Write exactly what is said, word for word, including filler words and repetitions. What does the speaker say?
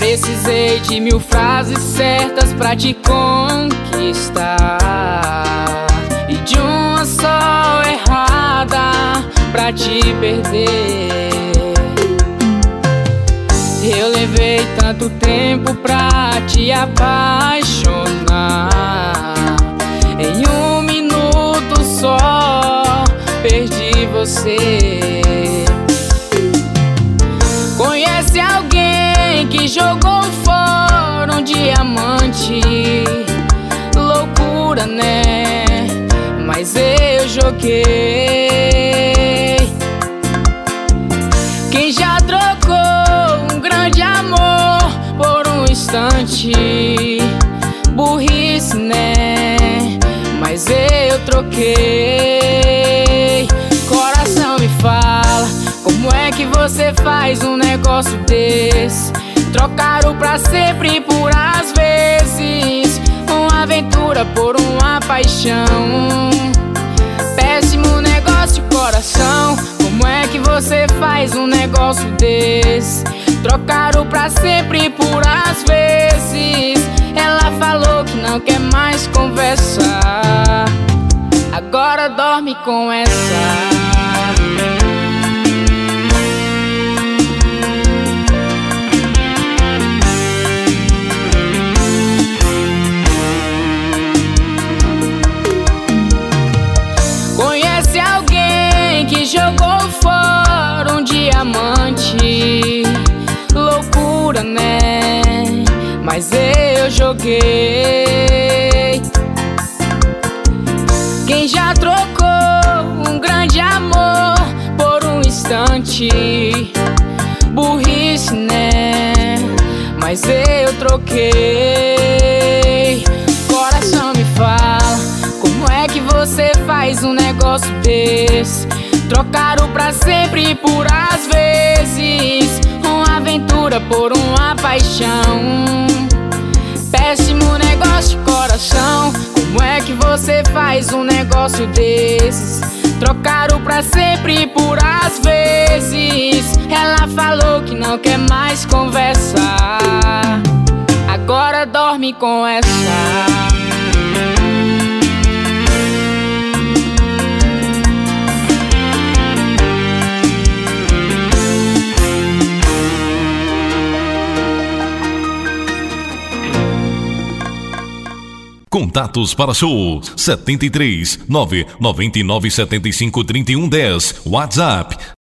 Precisei de mil frases certas pra te conquistar e de uma só errada pra te perder. Eu levei tanto tempo pra te apaixonar. Em um minuto só perdi você. Conhece alguém que jogou fora um diamante? Loucura, né? Mas eu joguei. Quem já trocou um grande amor por um instante? Burrice, né? Mas eu troquei. Coração, me fala, como é que você faz um negócio desse? Trocar o pra sempre por às vezes, uma aventura por uma paixão. Péssimo negócio, coração. Como é que você faz um negócio desse? Trocar o pra sempre por às vezes. Ela falou que não quer mais conversar, agora dorme com essa. Conhece alguém que jogou fora um diamante? Loucura, né? Mas eu joguei. Quem já trocou um grande amor por um instante? Burrice, né? Mas eu troquei. Coração, me fala, como é que você faz um negócio desse? Trocar o pra sempre por às vezes, uma aventura por uma paixão. Péssimo negócio, coração. Como é que você faz um negócio desses? Trocar o pra sempre por às vezes. Ela falou que não quer mais conversar, agora dorme com essa. Contatos para show setenta e três, nove nove nove sete cinco, três um um zero. WhatsApp